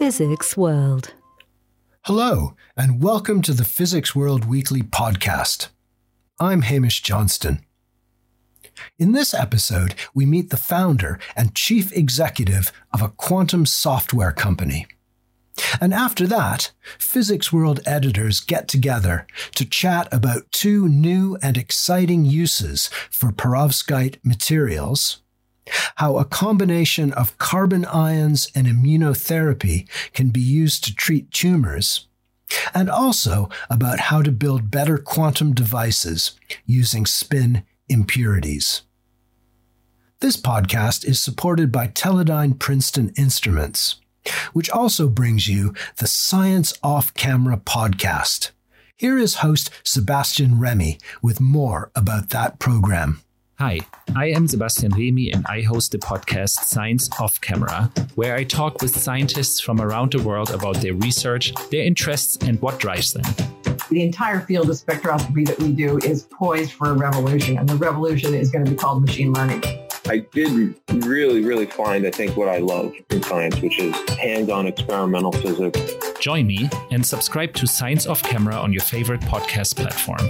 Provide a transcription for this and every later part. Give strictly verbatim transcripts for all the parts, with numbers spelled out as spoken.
Physics World. Hello, and welcome to the Physics World Weekly podcast. I'm Hamish Johnston. In this episode, we meet the founder and chief executive of a quantum software company. And after that, Physics World editors get together to chat about two new and exciting uses for perovskite materials, how a combination of carbon ions and immunotherapy can be used to treat tumors, and also about how to build better quantum devices using spin impurities. This podcast is supported by Teledyne Princeton Instruments, which also brings you the Science Off Camera podcast. Here is host Sebastian Remy with more about that program. Hi, I am Sebastian Remy and I host the podcast Science Off Camera, where I talk with scientists from around the world about their research, their interests, and what drives them. The entire field of spectroscopy that we do is poised for a revolution, and the revolution is going to be called machine learning. I did really, really find, I think, what I love in science, which is hands-on experimental physics. Join me and subscribe to Science Off Camera on your favorite podcast platform.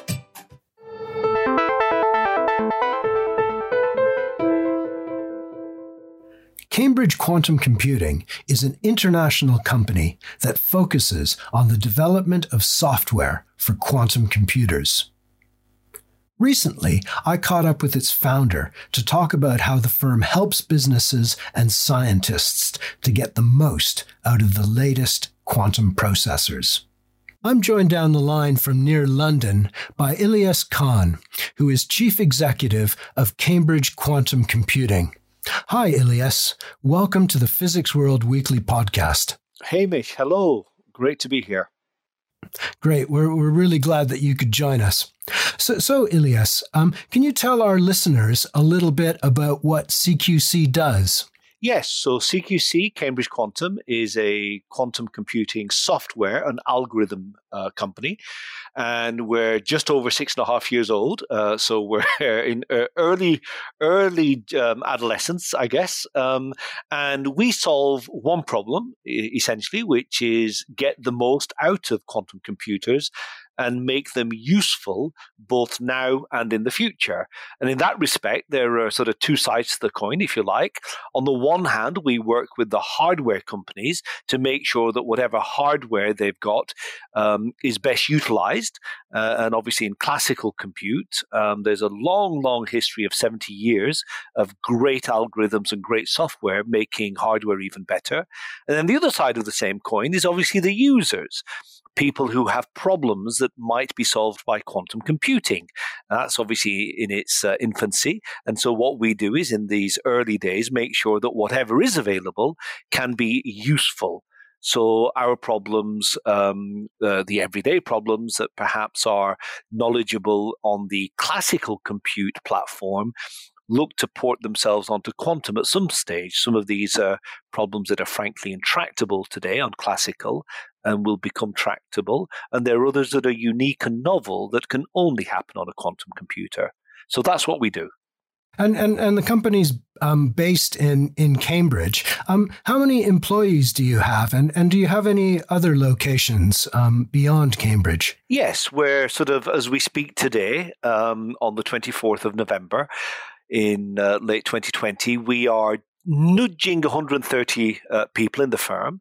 Cambridge Quantum Computing is an international company that focuses on the development of software for quantum computers. Recently, I caught up with its founder to talk about how the firm helps businesses and scientists to get the most out of the latest quantum processors. I'm joined down the line from near London by Ilyas Khan, who is Chief Executive of Cambridge Quantum Computing. Hi, Ilyas. Welcome to the Physics World Weekly podcast. Hamish, hello. Great to be here. Great. We're we're really glad that you could join us. So, so Ilyas, um, can you tell our listeners a little bit about what C Q C does? Yes. So C Q C, Cambridge Quantum, is a quantum computing software and algorithm uh, company. And we're just over six and a half years old. Uh, so we're in uh, early, early um, adolescence, I guess. Um, and we solve one problem, essentially, which is get the most out of quantum computers and make them useful both now and in the future. And in that respect, there are sort of two sides to the coin, if you like. On the one hand, we work with the hardware companies to make sure that whatever hardware they've got um, is best utilized. Uh, and obviously in classical compute, um, there's a long, long history of seventy years of great algorithms and great software making hardware even better. And then the other side of the same coin is obviously the users. People who have problems that might be solved by quantum computing. That's obviously in its uh, infancy. And so what we do is in these early days, make sure that whatever is available can be useful. So our problems, um, uh, the everyday problems that perhaps are knowledgeable on the classical compute platform, look to port themselves onto quantum at some stage. Some of these are problems that are frankly intractable today on classical and will become tractable. And there are others that are unique and novel that can only happen on a quantum computer. So that's what we do. And and, and the company's um, based in, in Cambridge. Um, how many employees do you have? And, and do you have any other locations um, beyond Cambridge? Yes, we're sort of, as we speak today, um, on the twenty-fourth of November, in uh, late twenty twenty, we are nudging one hundred thirty uh, people in the firm.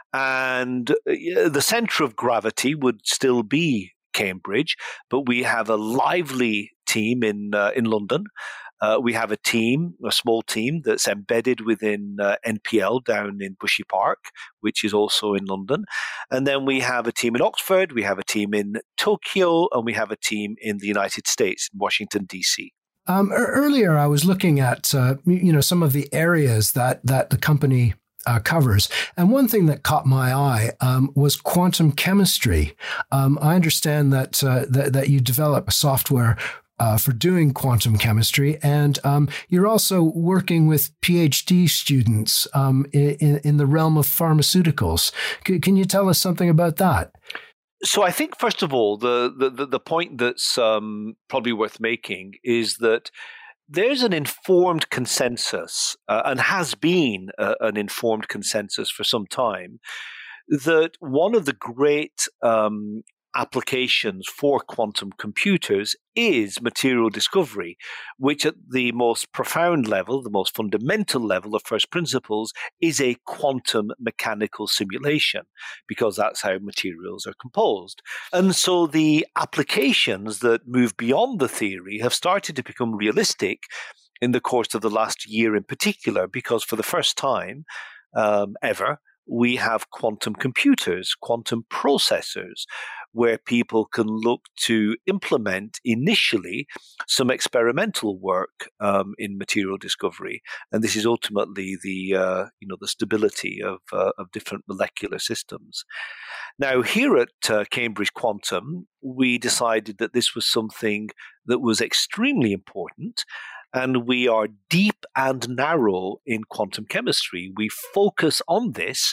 And uh, the center of gravity would still be Cambridge, but we have a lively team in uh, in London. Uh, we have a team, a small team that's embedded within uh, N P L down in Bushy Park, which is also in London. And then we have a team in Oxford, we have a team in Tokyo, and we have a team in the United States, in Washington, D C. Um, earlier, I was looking at uh, you know some of the areas that that the company uh, covers, and one thing that caught my eye um, was quantum chemistry. Um, I understand that, uh, that that you develop software uh, for doing quantum chemistry, and um, you're also working with PhD students um, in, in the realm of pharmaceuticals. C- can you tell us something about that? So I think, first of all, the the, the point that's um, probably worth making is that there's an informed consensus, uh, and has been uh, an informed consensus for some time, that one of the great um, applications for quantum computers is material discovery, which at the most profound level, the most fundamental level of first principles, is a quantum mechanical simulation, because that's how materials are composed. And so the applications that move beyond the theory have started to become realistic in the course of the last year in particular, because for the first time um, ever, we have quantum computers, quantum processors, where people can look to implement initially some experimental work um, in material discovery, and this is ultimately the uh, you know the stability of uh, of different molecular systems. Now, here at uh, Cambridge Quantum, we decided that this was something that was extremely important. And we are deep and narrow in quantum chemistry. We focus on this.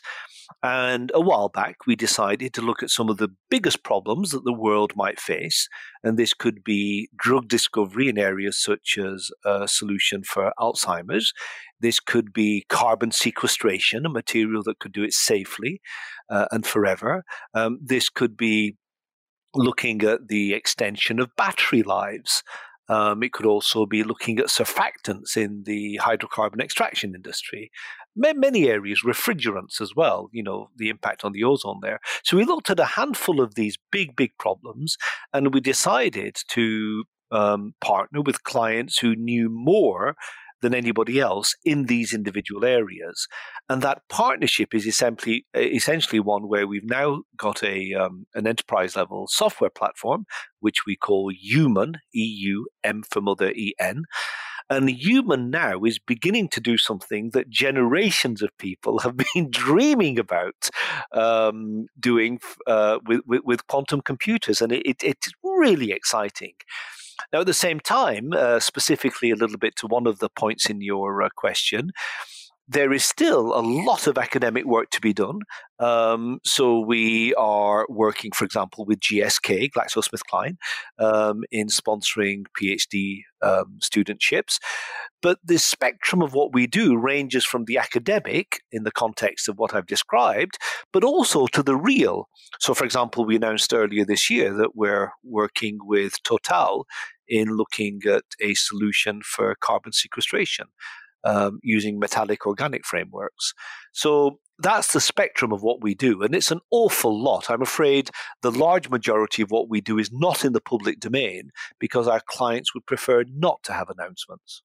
And a while back, we decided to look at some of the biggest problems that the world might face. And this could be drug discovery in areas such as a solution for Alzheimer's. This could be carbon sequestration, a material that could do it safely uh, and forever. Um, this could be looking at the extension of battery lives. Um, it could also be looking at surfactants in the hydrocarbon extraction industry. Many areas, refrigerants as well, you know, the impact on the ozone there. So we looked at a handful of these big, big problems, and we decided to um, partner with clients who knew more than anybody else in these individual areas. And that partnership is essentially essentially one where we've now got a um, an enterprise level software platform, which we call Human, E U M for mother, E N. And Human now is beginning to do something that generations of people have been dreaming about um, doing uh, with, with, with quantum computers. And it, it, it's really exciting. Now, at the same time, uh, specifically a little bit to one of the points in your uh, question, there is still a lot of academic work to be done. Um, so we are working, for example, with G S K, GlaxoSmithKline, um, in sponsoring PhD um, studentships. But the spectrum of what we do ranges from the academic in the context of what I've described, but also to the real. So, for example, we announced earlier this year that we're working with Total in looking at a solution for carbon sequestration. Um, using metallic organic frameworks. So that's the spectrum of what we do. And it's an awful lot. I'm afraid the large majority of what we do is not in the public domain because our clients would prefer not to have announcements.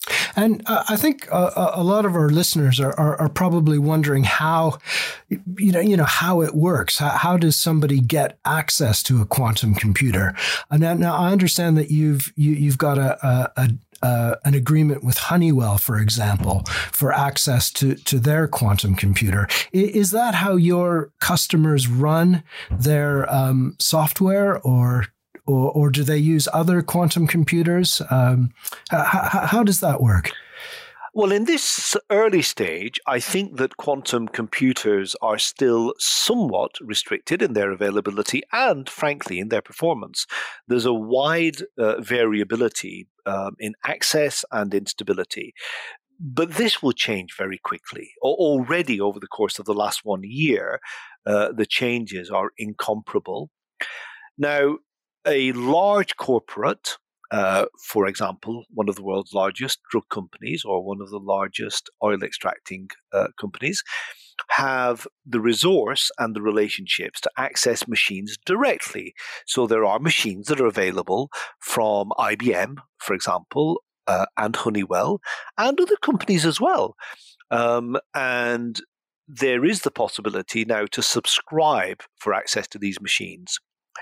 And uh, I think uh, a lot of our listeners are, are, are probably wondering how, you know, you know, how it works. How, how does somebody get access to a quantum computer? And now, now I understand that you've you, you've got a, a, a Uh, an agreement with Honeywell, for example, for access to, to their quantum computer. I, is that how your customers run their um, software, or, or or do they use other quantum computers? Um, how, how does that work? Well, in this early stage, I think that quantum computers are still somewhat restricted in their availability and, frankly, in their performance. There's a wide uh, variability um, in access and in stability. But this will change very quickly. Already over the course of the last one year, uh, the changes are incomparable. Now, a large corporate, Uh, for example, one of the world's largest drug companies or one of the largest oil extracting uh, companies, have the resource and the relationships to access machines directly. So there are machines that are available from I B M, for example, uh, and Honeywell, and other companies as well. Um, and there is the possibility now to subscribe for access to these machines.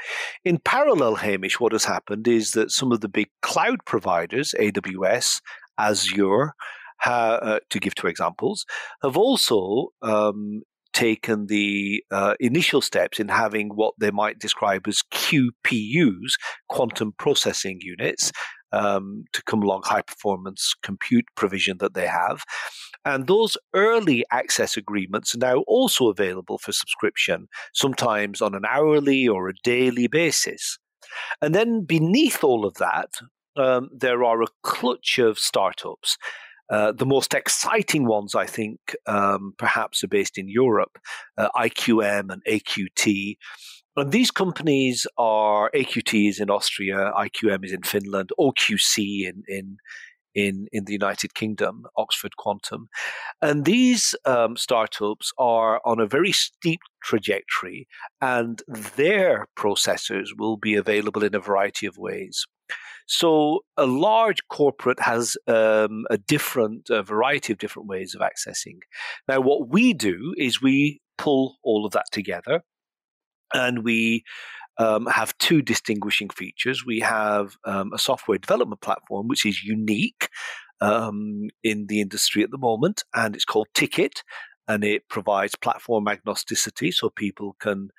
In parallel, Hamish, what has happened is that some of the big cloud providers, A W S, Azure, ha, uh, to give two examples, have also um, taken the uh, initial steps in having what they might describe as Q P Us, quantum processing units, um, to come along high performance compute provision that they have. And those early access agreements are now also available for subscription, sometimes on an hourly or a daily basis. And then beneath all of that, um, there are a clutch of startups. Uh, the most exciting ones, I think, um, perhaps are based in Europe, uh, I Q M and A Q T. And these companies are, A Q T is in Austria, I Q M is in Finland, O Q C in, in, in, in the United Kingdom, Oxford Quantum. And these um, startups are on a very steep trajectory, and their processors will be available in a variety of ways. So a large corporate has um, a different a variety of different ways of accessing. Now, what we do is we pull all of that together, and we um, have two distinguishing features. We have um, a software development platform, which is unique um, in the industry at the moment, and it's called Ticket, and it provides platform agnosticity, so people can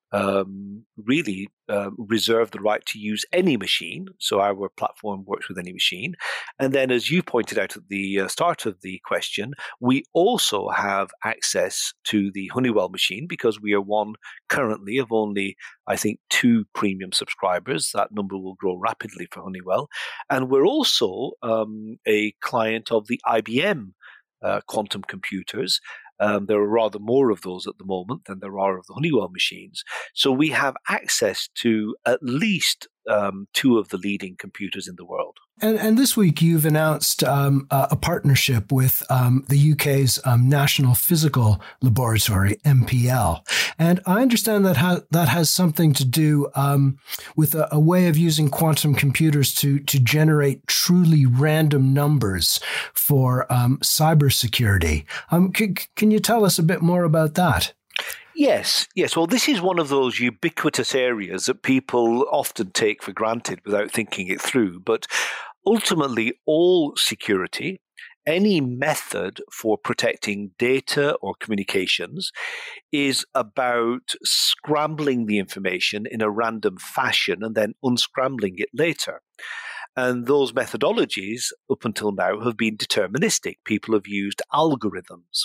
Um, really uh, reserve the right to use any machine. So our platform works with any machine. And then, as you pointed out at the uh, start of the question, we also have access to the Honeywell machine, because we are one currently of only, I think, two premium subscribers. That number will grow rapidly for Honeywell. And we're also um, a client of the I B M uh, quantum computers. Um, there are rather more of those at the moment than there are of the Honeywell machines. So we have access to at least um, two of the leading computers in the world. And, and this week you've announced um, a, a partnership with um, the U K's um, National Physical Laboratory, N P L. And I understand that ha- that has something to do um, with a, a way of using quantum computers to, to generate truly random numbers for um, cybersecurity. Um, c- can you tell us a bit more about that? Yes, yes. Well, this is one of those ubiquitous areas that people often take for granted without thinking it through. But ultimately, all security, any method for protecting data or communications, is about scrambling the information in a random fashion and then unscrambling it later. And those methodologies, up until now, have been deterministic. People have used algorithms.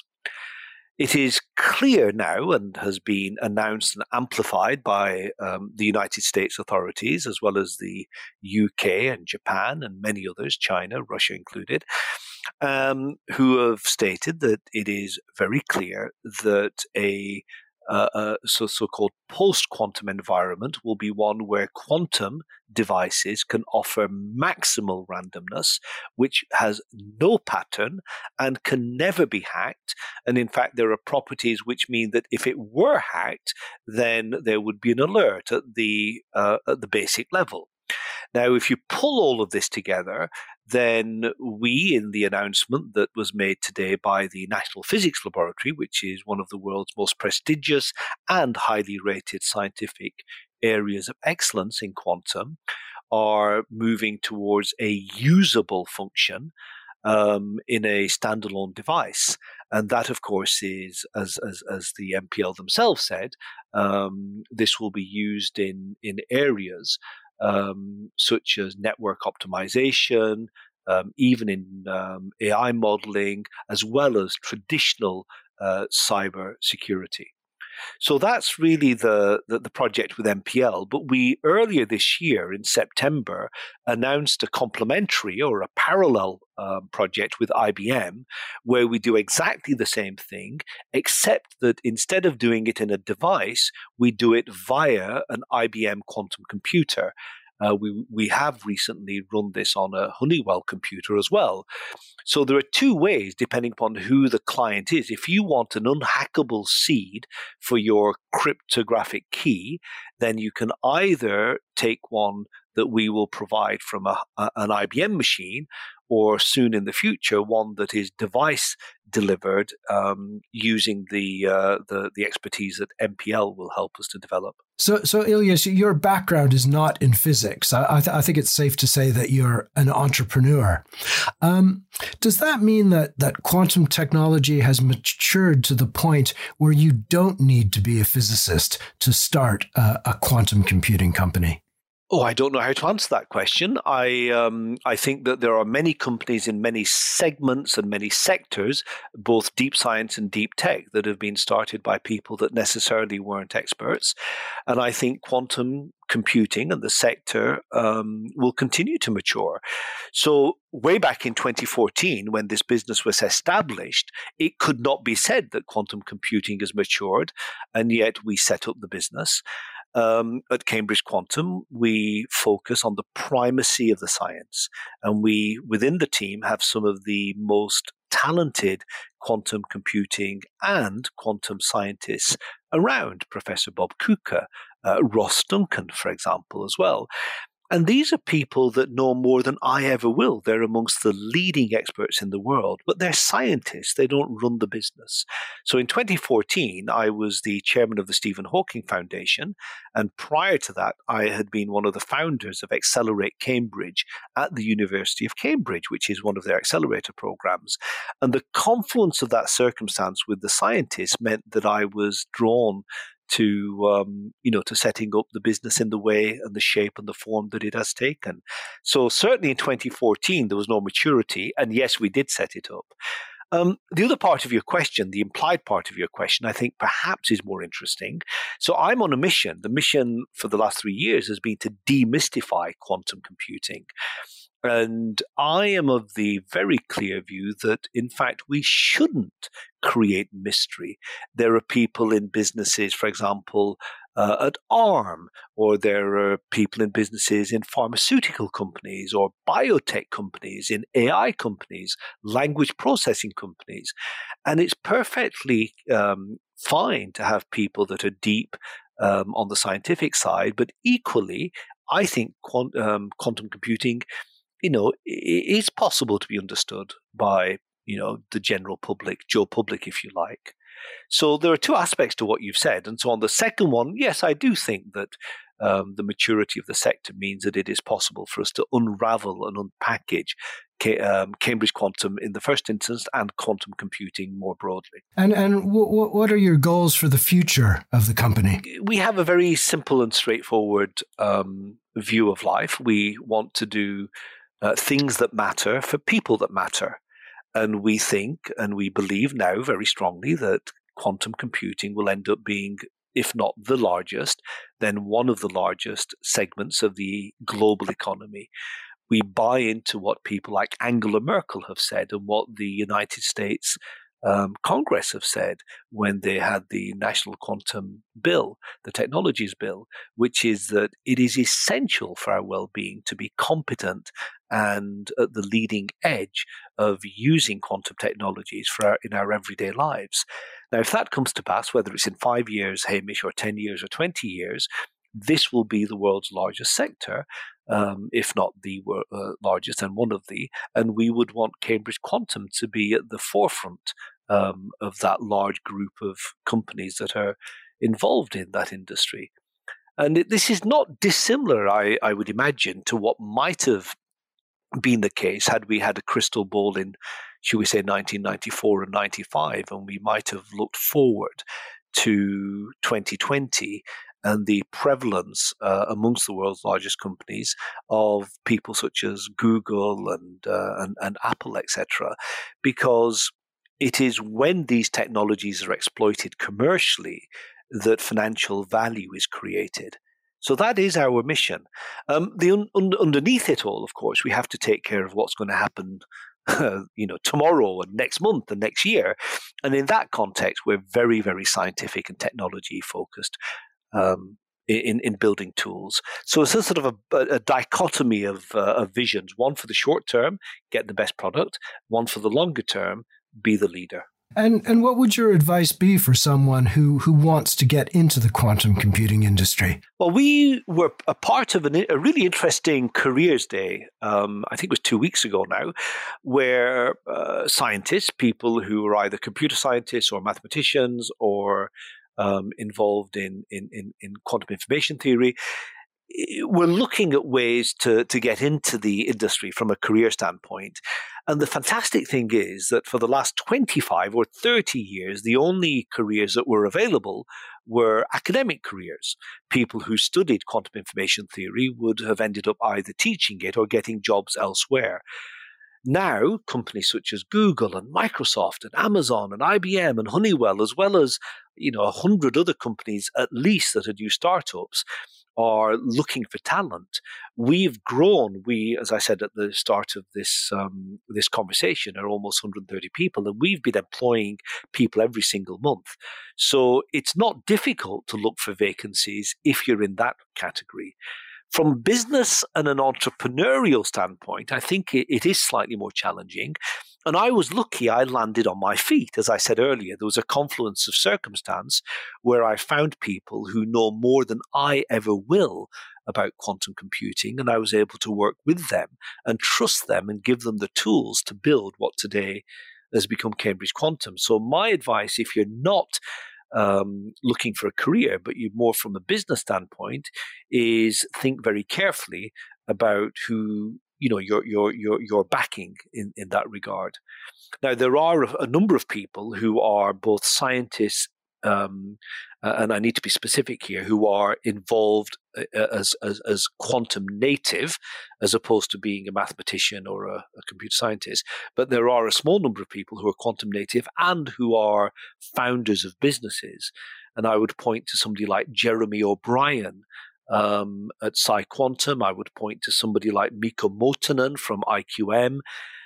It is clear now, and has been announced and amplified by um, the United States authorities, as well as the U K and Japan and many others, China, Russia included, um, who have stated that it is very clear that a uh, uh, so, so-called post-quantum environment will be one where quantum devices can offer maximal randomness, which has no pattern and can never be hacked. And in fact, there are properties which mean that if it were hacked, then there would be an alert at the uh, at the basic level. Now, if you pull all of this together, then we, in the announcement that was made today by the National Physics Laboratory, which is one of the world's most prestigious and highly rated scientific areas of excellence in quantum, are moving towards a usable function um, in a standalone device. And that, of course, is, as as, as the N P L themselves said, um, this will be used in, in areas Um, such as network optimization, um, even in um, A I modeling, as well as traditional uh, cyber security. So that's really the, the, the project with N P L. But we, earlier this year, in September, announced a complementary or a parallel um, project with I B M, where we do exactly the same thing, except that instead of doing it in a device, we do it via an I B M quantum computer. Uh, we we have recently run this on a Honeywell computer as well. So there are two ways, depending upon who the client is. If you want an unhackable seed for your cryptographic key, then you can either take one that we will provide from a, a, an I B M machine, or soon in the future, one that is device delivered um, using the, uh, the the expertise that N P L will help us to develop. So, so Ilyas, your background is not in physics. I, I, th- I think it's safe to say that you're an entrepreneur. Um, does that mean that that quantum technology has matured to the point where you don't need to be a physicist to start a, a quantum computing company? Oh, I don't know how to answer that question. I um, I think that there are many companies in many segments and many sectors, both deep science and deep tech, that have been started by people that necessarily weren't experts. And I think quantum computing and the sector um, will continue to mature. So way back in twenty fourteen, when this business was established, it could not be said that quantum computing has matured, and yet we set up the business. Um, at Cambridge Quantum, we focus on the primacy of the science, and we, within the team, have some of the most talented quantum computing and quantum scientists around. Professor Bob Kuka, uh, Ross Duncan, for example, as well. And these are people that know more than I ever will. They're amongst the leading experts in the world, but they're scientists. They don't run the business. So in twenty fourteen, I was the chairman of the Stephen Hawking Foundation. And prior to that, I had been one of the founders of Accelerate Cambridge at the University of Cambridge, which is one of their accelerator programs. And the confluence of that circumstance with the scientists meant that I was drawn to um, you know to setting up the business in the way and the shape and the form that it has taken. So certainly in twenty fourteen there was no maturity, and yes, we did set it up. Um, the other part of your question, the implied part of your question, I think perhaps is more interesting. So I'm on a mission. The mission for the last three years has been to demystify quantum computing. And I am of the very clear view that, in fact, we shouldn't create mystery. There are people in businesses, for example, uh, at Arm, or there are people in businesses in pharmaceutical companies or biotech companies, in A I companies, language processing companies. And it's perfectly um, fine to have people that are deep um, on the scientific side, but equally, I think quant- um, quantum computing you know, it is possible to be understood by, you know, the general public, Joe Public, if you like. So there are two aspects to what you've said. And so on the second one, yes, I do think that um, the maturity of the sector means that it is possible for us to unravel and unpackage K- um, Cambridge Quantum in the first instance and quantum computing more broadly. And and w- w- what are your goals for the future of the company? We have a very simple and straightforward um, view of life. We want to do Uh, things that matter for people that matter. And we think and we believe now very strongly that quantum computing will end up being, if not the largest, then one of the largest segments of the global economy. We buy into what people like Angela Merkel have said and what the United States Um, Congress have said when they had the National Quantum Bill, the Technologies Bill, which is that it is essential for our well-being to be competent and at the leading edge of using quantum technologies for our, in our everyday lives. Now, if that comes to pass, whether it's in five years, Hamish, or ten years or twenty years, this will be the world's largest sector, um, if not the uh, largest and one of the, and we would want Cambridge Quantum to be at the forefront um, of that large group of companies that are involved in that industry. And it, this is not dissimilar, I, I would imagine, to what might have been the case had we had a crystal ball in, should we say, nineteen ninety-four and ninety-five, and we might have looked forward to twenty twenty and the prevalence uh, amongst the world's largest companies of people such as Google and uh, and, and Apple, et cetera, because it is when these technologies are exploited commercially that financial value is created. So that is our mission. Um, the un- un- underneath it all, of course, we have to take care of what's going to happen Uh, you know, tomorrow and next month and next year. And in that context, we're very, very scientific and technology focused um, in, in building tools. So it's a sort of a, a dichotomy of, uh, of visions. One for the short term, get the best product. One for the longer term, be the leader. And and what would your advice be for someone who, who wants to get into the quantum computing industry? Well, we were a part of an, a really interesting careers day, um, I think it was two weeks ago now, where uh, scientists, people who are either computer scientists or mathematicians or um, involved in, in, in, in quantum information theory, we're looking at ways to, to get into the industry from a career standpoint. And the fantastic thing is that for the last twenty-five or thirty years, the only careers that were available were academic careers. People who studied quantum information theory would have ended up either teaching it or getting jobs elsewhere. Now, companies such as Google and Microsoft and Amazon and I B M and Honeywell, as well as, you know, a hundred other companies at least that are new startups, are looking for talent. We've grown. We, as I said at the start of this um, this conversation, are almost one hundred thirty people, and we've been employing people every single month. So it's not difficult to look for vacancies if you're in that category. From a business and an entrepreneurial standpoint, I think it, it is slightly more challenging. And I was lucky I landed on my feet. As I said earlier, there was a confluence of circumstance where I found people who know more than I ever will about quantum computing, and I was able to work with them and trust them and give them the tools to build what today has become Cambridge Quantum. So my advice, if you're not Um, looking for a career, but you more from a business standpoint, is think very carefully about who you know your your your your backing in, in that regard. Now, there are a, a number of people who are both scientists, um, uh, and I need to be specific here, who are involved uh, as, as as quantum native, as opposed to being a mathematician or a, a computer scientist. But there are a small number of people who are quantum native and who are founders of businesses. And I would point to somebody like Jeremy O'Brien um, at PsiQuantum. I would point to somebody like Mikko Muotonen from I Q M.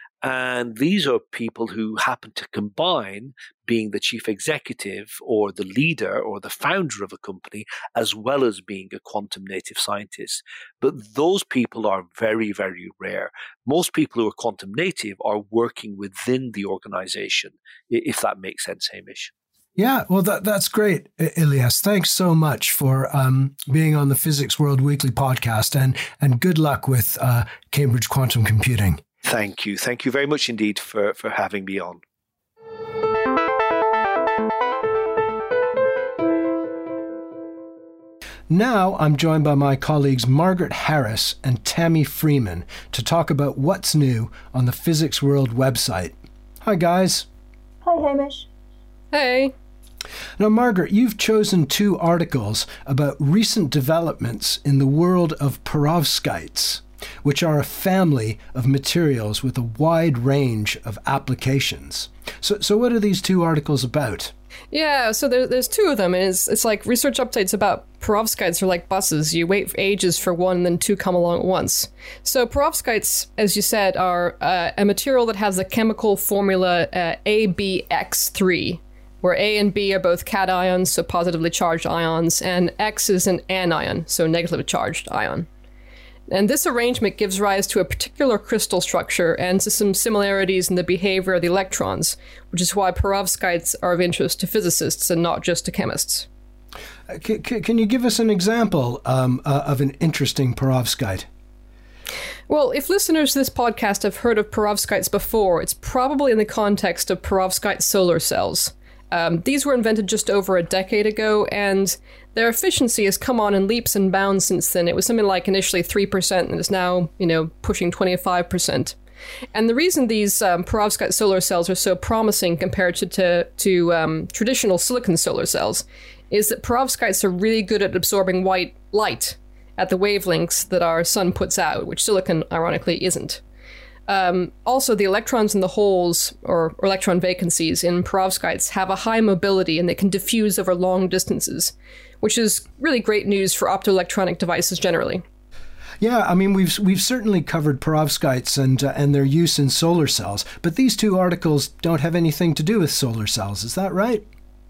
And these are people who happen to combine being the chief executive or the leader or the founder of a company, as well as being a quantum native scientist. But those people are very, very rare. Most people who are quantum native are working within the organization, if that makes sense, Hamish. Yeah, well, that, that's great, Ilyas. Thanks so much for um, being on the Physics World Weekly podcast, and, and good luck with uh, Cambridge Quantum Computing. Thank you. Thank you very much indeed for, for having me on. Now I'm joined by my colleagues Margaret Harris and Tammy Freeman to talk about what's new on the Physics World website. Hi, guys. Hi, Hamish. Hey. Now, Margaret, you've chosen two articles about recent developments in the world of perovskites, which are a family of materials with a wide range of applications. So, so what are these two articles about? Yeah, so there, there's two of them, and it's, it's like research updates about perovskites are like buses. You wait for ages for one, and then two come along at once. So perovskites, as you said, are uh, a material that has a chemical formula uh, A B X three, where A and B are both cations, so positively charged ions, and X is an anion, so negatively charged ion. And this arrangement gives rise to a particular crystal structure and to some similarities in the behavior of the electrons, which is why perovskites are of interest to physicists and not just to chemists. C- c- can you give us an example um, uh, of an interesting perovskite? Well, if listeners to this podcast have heard of perovskites before, it's probably in the context of perovskite solar cells. Um, these were invented just over a decade ago, and their efficiency has come on in leaps and bounds since then. It was something like initially three percent, and is now, you know, pushing twenty-five percent. And the reason these um, perovskite solar cells are so promising compared to, to, to um, traditional silicon solar cells is that perovskites are really good at absorbing white light at the wavelengths that our sun puts out, which silicon, ironically, isn't. Um, also, the electrons in the holes, or, or electron vacancies in perovskites, have a high mobility and they can diffuse over long distances, which is really great news for optoelectronic devices generally. Yeah, I mean, we've we've certainly covered perovskites and uh, and their use in solar cells, but these two articles don't have anything to do with solar cells. Is that right?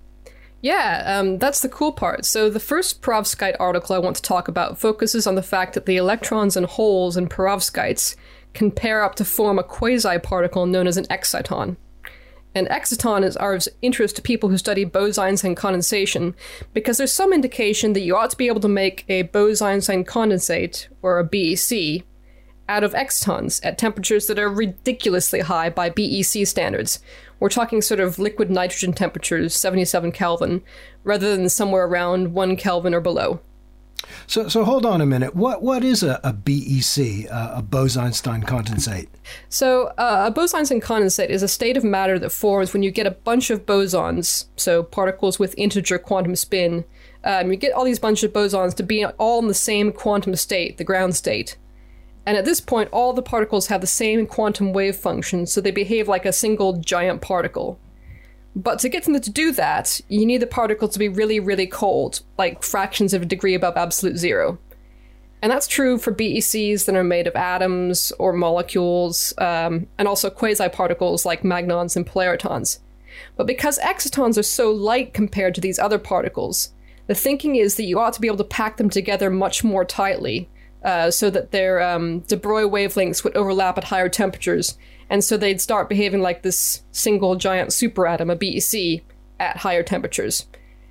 Yeah, um, that's the cool part. So the first perovskite article I want to talk about focuses on the fact that the electrons and holes in perovskites can pair up to form a quasi-particle known as an exciton. An exciton is of interest to people who study bose-Einstein condensation because there's some indication that you ought to be able to make a bose-Einstein condensate, or a B E C, out of excitons at temperatures that are ridiculously high by B E C standards. We're talking sort of liquid nitrogen temperatures, seventy-seven Kelvin, rather than somewhere around one Kelvin or below. So, so hold on a minute. What what is a, a B E C, uh, a Bose-Einstein condensate? So, uh, a Bose-Einstein condensate is a state of matter that forms when you get a bunch of bosons, so particles with integer quantum spin, Um, you get all these bunch of bosons to be all in the same quantum state, the ground state. And at this point, all the particles have the same quantum wave function, so they behave like a single giant particle. But to get them to do that, you need the particle to be really, really cold, like fractions of a degree above absolute zero. And that's true for B E Cs that are made of atoms or molecules, um, and also quasi-particles like magnons and polaritons. But because excitons are so light compared to these other particles, the thinking is that you ought to be able to pack them together much more tightly, uh, so that their um, de Broglie wavelengths would overlap at higher temperatures, and so they'd start behaving like this single giant superatom, a B E C, at higher temperatures.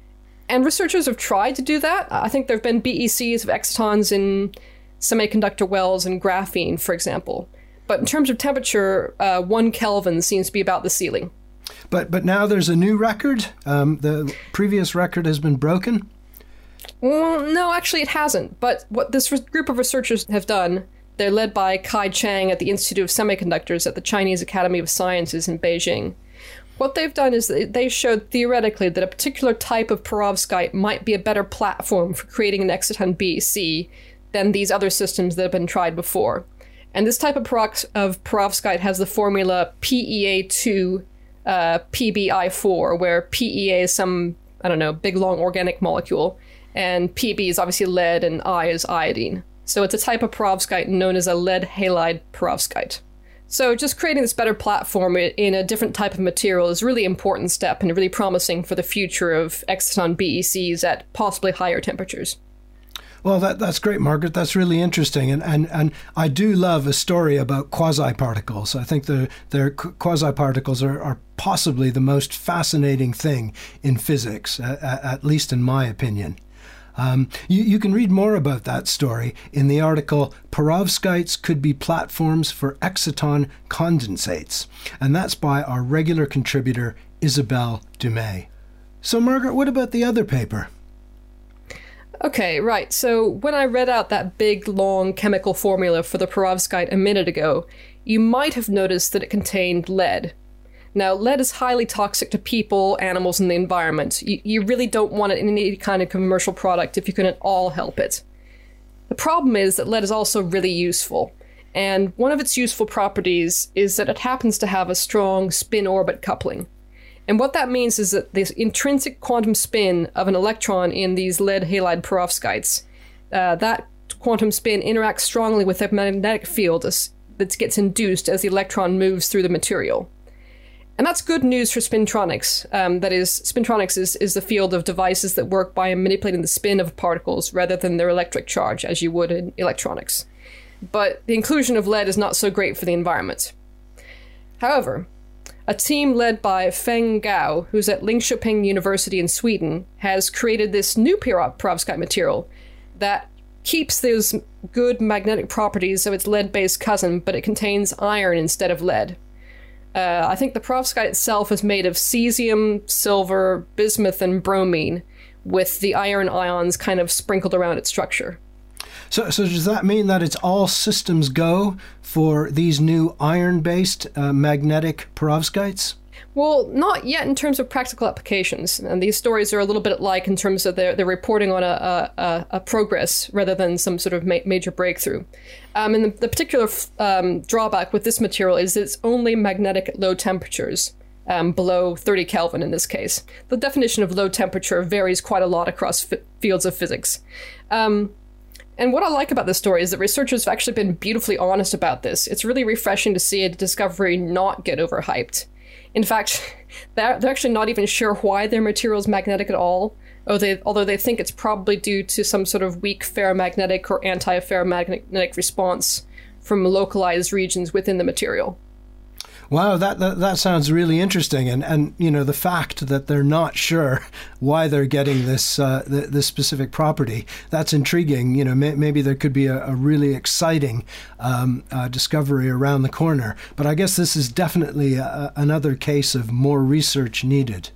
And researchers have tried to do that. I think there have been B E Cs of excitons in semiconductor wells and graphene, for example. But in terms of temperature, uh, one Kelvin seems to be about the ceiling. But but now there's a new record. Um, the previous record has been broken. Well, no, actually it hasn't. But what this re- group of researchers have done, they're led by Kai Chang at the Institute of Semiconductors at the Chinese Academy of Sciences in Beijing. What they've done is they showed theoretically that a particular type of perovskite might be a better platform for creating an exciton B E C than these other systems that have been tried before. And this type of, perox- of perovskite has the formula P E A two uh, P B I four, where P E A is some, I don't know, big long organic molecule, and P B is obviously lead and I is iodine. So it's a type of perovskite known as a lead halide perovskite. So just creating this better platform in a different type of material is a really important step and really promising for the future of exciton B E Cs at possibly higher temperatures. Well, that that's great, Margaret. That's really interesting. And and, and I do love a story about quasi-particles. I think the their quasi-particles are, are possibly the most fascinating thing in physics, at, at least in my opinion. Um, you, you can read more about that story in the article Perovskites Could Be Platforms for Exciton Condensates, and that's by our regular contributor Isabelle Dumais. So, Margaret, what about the other paper? Okay, right. So when I read out that big, long chemical formula for the perovskite a minute ago, you might have noticed that it contained lead. Now, lead is highly toxic to people, animals, and the environment. You, you really don't want it in any kind of commercial product if you can at all help it. The problem is that lead is also really useful. And one of its useful properties is that it happens to have a strong spin-orbit coupling. And what that means is that this intrinsic quantum spin of an electron in these lead halide perovskites, uh, that quantum spin interacts strongly with the magnetic field as, that gets induced as the electron moves through the material. And that's good news for spintronics. Um, that is, spintronics is, is the field of devices that work by manipulating the spin of particles rather than their electric charge, as you would in electronics. But the inclusion of lead is not so great for the environment. However, a team led by Feng Gao, who's at Linköping University in Sweden, has created this new perovskite material that keeps those good magnetic properties of its lead-based cousin, but it contains iron instead of lead. Uh, I think the perovskite itself is made of cesium, silver, bismuth, and bromine, with the iron ions kind of sprinkled around its structure. So, so does that mean that it's all systems go for these new iron-based uh, magnetic perovskites? Well, not yet in terms of practical applications. And these stories are a little bit alike in terms of their, their reporting on a, a, a progress rather than some sort of ma- major breakthrough. Um, and the, the particular um, drawback with this material is it's only magnetic at low temperatures, um, below thirty Kelvin in this case. The definition of low temperature varies quite a lot across f- fields of physics. Um, And what I like about this story is that researchers have actually been beautifully honest about this. It's really refreshing to see a discovery not get overhyped. In fact, they're, they're actually not even sure why their material is magnetic at all, although they, although they think it's probably due to some sort of weak ferromagnetic or anti-ferromagnetic response from localized regions within the material. Wow, that, that that sounds really interesting, and and you know the fact that they're not sure why they're getting this uh, the, this specific property, that's intriguing. You know, may, maybe there could be a, a really exciting um, uh, discovery around the corner. But I guess this is definitely a, another case of more research needed.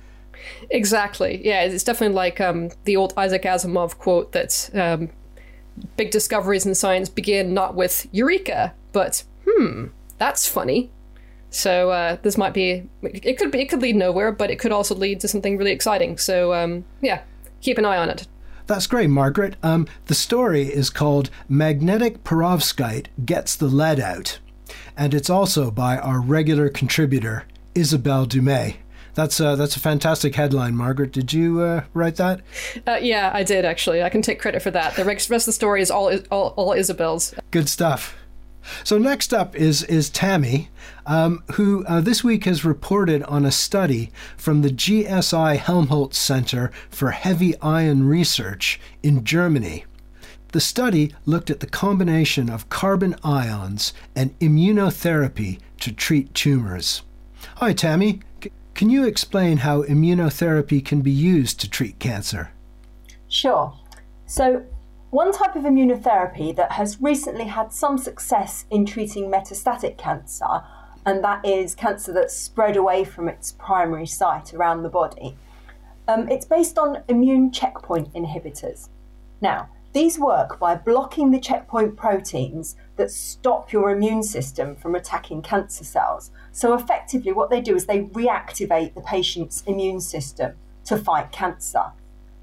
Exactly. Yeah, it's definitely like um, the old Isaac Asimov quote that um, big discoveries in science begin not with eureka, but hmm, that's funny. So uh, this might be, it could be, it could lead nowhere, but it could also lead to something really exciting. So um, yeah, keep an eye on it. That's great, Margaret. Um, the story is called Magnetic Perovskite Gets the Lead Out, and it's also by our regular contributor, Isabelle Dumais. That's a, that's a fantastic headline, Margaret. Did you uh, write that? Uh, yeah, I did, actually. I can take credit for that. The rest of the story is all all, all Isabel's. Good stuff. So next up is is Tammy, um, who uh, this week has reported on a study from the G S I Helmholtz Center for Heavy Ion Research in Germany. The study looked at the combination of carbon ions and immunotherapy to treat tumors. Hi, Tammy. C- can you explain how immunotherapy can be used to treat cancer? Sure. So, one type of immunotherapy that has recently had some success in treating metastatic cancer, and that is cancer that's spread away from its primary site around the body, um, it's based on immune checkpoint inhibitors. Now, these work by blocking the checkpoint proteins that stop your immune system from attacking cancer cells. So effectively what they do is they reactivate the patient's immune system to fight cancer.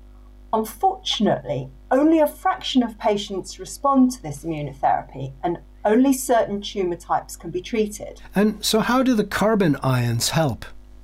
Unfortunately, only a fraction of patients respond to this immunotherapy, and only certain tumour types can be treated. And so how do the carbon ions help?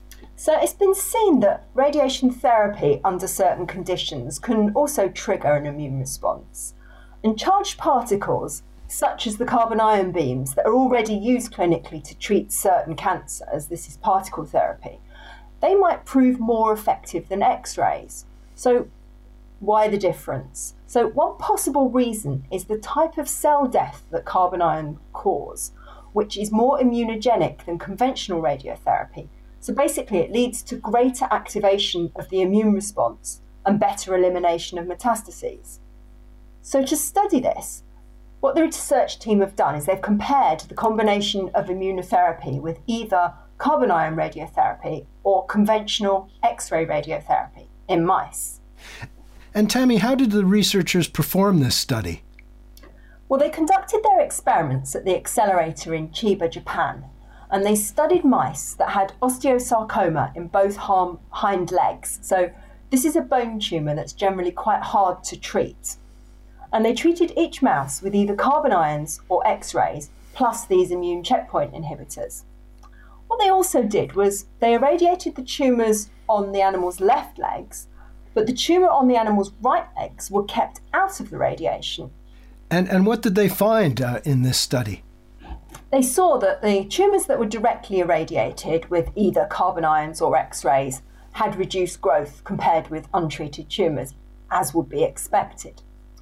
So it's been seen that radiation therapy under certain conditions can also trigger an immune response. And charged particles, such as the carbon ion beams that are already used clinically to treat certain cancers, this is particle therapy, they might prove more effective than X-rays. So why the difference? So one possible reason is the type of cell death that carbon ion cause, which is more immunogenic than conventional radiotherapy. So basically it leads to greater activation of the immune response and better elimination of metastases. So to study this, what the research team have done is they've compared the combination of immunotherapy with either carbon ion radiotherapy or conventional X-ray radiotherapy in mice. And Tammy, how did the researchers perform this study? Well, they conducted their experiments at the accelerator in Chiba, Japan, and they studied mice that had osteosarcoma in both hind legs. So this is a bone tumour that's generally quite hard to treat. And they treated each mouse with either carbon ions or X-rays, plus these immune checkpoint inhibitors. What they also did was they irradiated the tumours on the animal's left legs, but the tumour on the animal's right legs were kept out of the radiation. And and what did they find uh, in this study? They saw that the tumours that were directly irradiated with either carbon ions or X-rays had reduced growth compared with untreated tumours, as would be expected.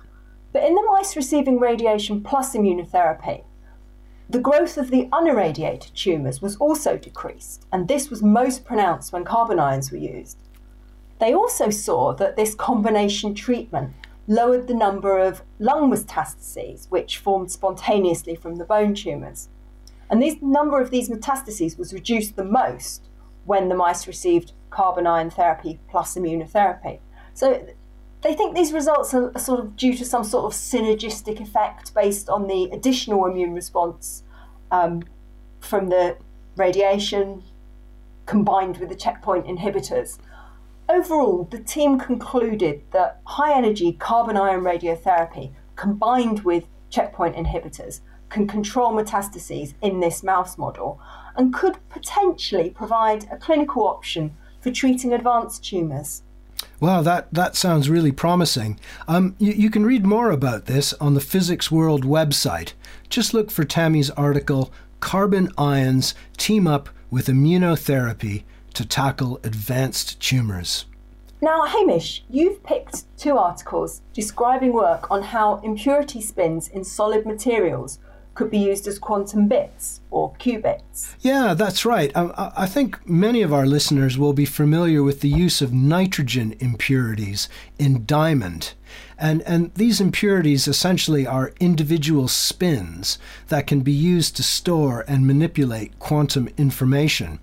But in the mice receiving radiation plus immunotherapy, the growth of the unirradiated tumours was also decreased, and this was most pronounced when carbon ions were used. They also saw that this combination treatment lowered the number of lung metastases, which formed spontaneously from the bone tumours. And the number of these metastases was reduced the most when the mice received carbon ion therapy plus immunotherapy. So they think these results are sort of due to some sort of synergistic effect based on the additional immune response um, from the radiation combined with the checkpoint inhibitors. Overall, the team concluded that high-energy carbon ion radiotherapy combined with checkpoint inhibitors can control metastases in this mouse model and could potentially provide a clinical option for treating advanced tumours. Wow, that, that sounds really promising. Um, you, you can read more about this on the Physics World website. Just look for Tammy's article, Carbon Ions Team Up with Immunotherapy to Tackle Advanced Tumours. Now, Hamish, you've picked two articles describing work on how impurity spins in solid materials could be used as quantum bits or qubits. Yeah, that's right. I, I think many of our listeners will be familiar with the use of nitrogen impurities in diamond. And, and these impurities essentially are individual spins that can be used to store and manipulate quantum information.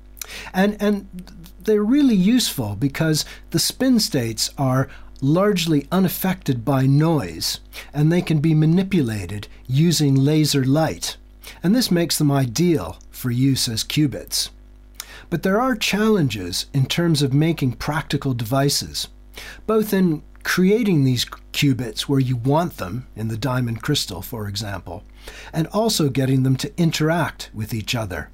And, and they're really useful because the spin states are largely unaffected by noise, and they can be manipulated using laser light. And this makes them ideal for use as qubits. But there are challenges in terms of making practical devices. both in creating these qubits where you want them, in the diamond crystal, for example, and also getting them to interact with each other.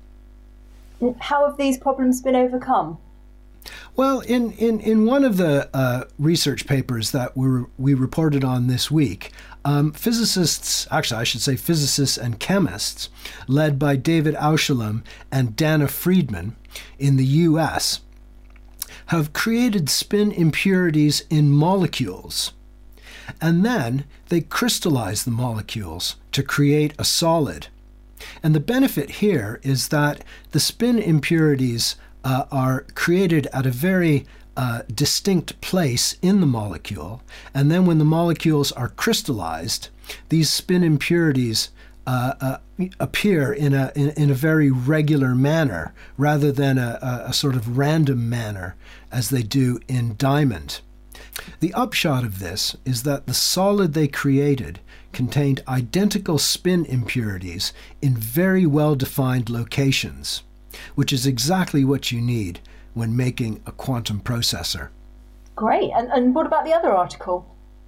How have these problems been overcome? Well, in, in, in one of the uh, research papers that we we reported on this week, um, physicists, actually I should say physicists and chemists, led by David Aushalem and Dana Friedman in the U S, have created spin impurities in molecules. And then they crystallize the molecules to create a solid. And the benefit here is that the spin impurities uh, are created at a very uh, distinct place in the molecule. And then when the molecules are crystallized, these spin impurities uh, uh, appear in a, in, in a very regular manner rather than a, a, a sort of random manner as they do in diamond. The upshot of this is that the solid they created contained identical spin impurities in very well-defined locations, which is exactly what you need when making a quantum processor. Great. And, and what about the other article?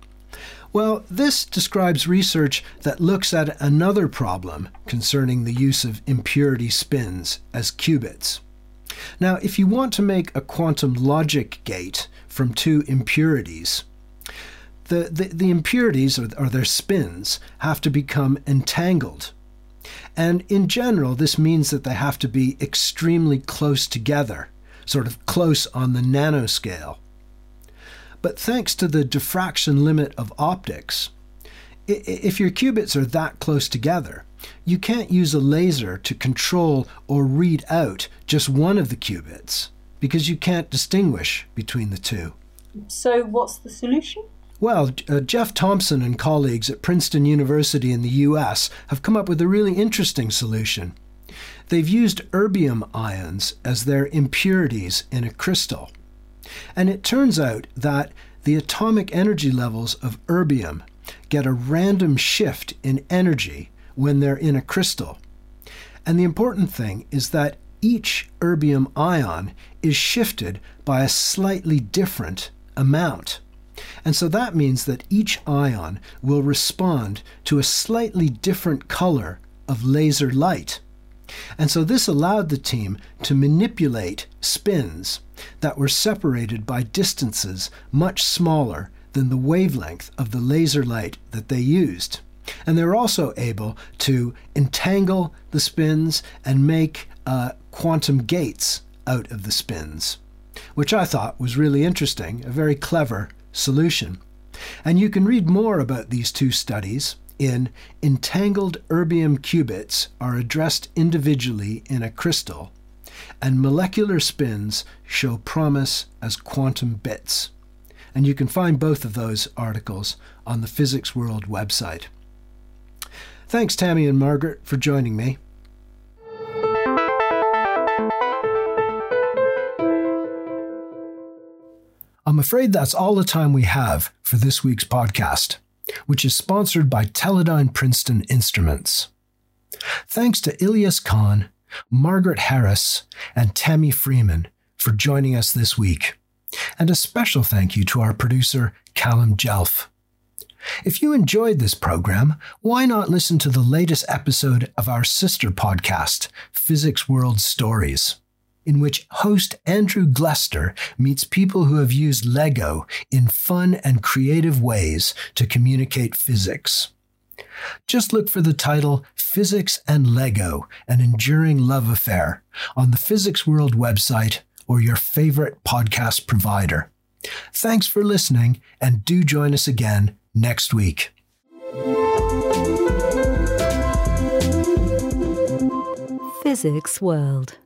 Well, this describes research that looks at another problem concerning the use of impurity spins as qubits. Now, if you want to make a quantum logic gate from two impurities, the, the, the impurities, or, or their spins, have to become entangled. And in general, this means that they have to be extremely close together, sort of close on the nanoscale. But thanks to the diffraction limit of optics, if your qubits are that close together, you can't use a laser to control or read out just one of the qubits, because you can't distinguish between the two. So what's the solution? Well, uh, Jeff Thompson and colleagues at Princeton University in the U S have come up with a really interesting solution. They've used erbium ions as their impurities in a crystal. And it turns out that the atomic energy levels of erbium get a random shift in energy when they're in a crystal. And the important thing is that each erbium ion is shifted by a slightly different amount. And so that means that each ion will respond to a slightly different color of laser light. And so this allowed the team to manipulate spins that were separated by distances much smaller than the wavelength of the laser light that they used. And they were also able to entangle the spins and make uh, quantum gates out of the spins, which I thought was really interesting, a very clever solution. And you can read more about these two studies in Entangled Erbium Qubits Are Addressed Individually in a Crystal, and Molecular Spins Show Promise as Quantum Bits. And you can find both of those articles on the Physics World website. Thanks, Tammy and Margaret, for joining me. I'm afraid that's all the time we have for this week's podcast, which is sponsored by Teledyne Princeton Instruments. Thanks to Ilyas Khan, Margaret Harris, and Tammy Freeman for joining us this week. And a special thank you to our producer, Callum Jelf. If you enjoyed this program, why not listen to the latest episode of our sister podcast, Physics World Stories, in which host Andrew Glester meets people who have used Lego in fun and creative ways to communicate physics. Just look for the title Physics and Lego, An Enduring Love Affair on the Physics World website or your favorite podcast provider. Thanks for listening, and do join us again next week. Physics World.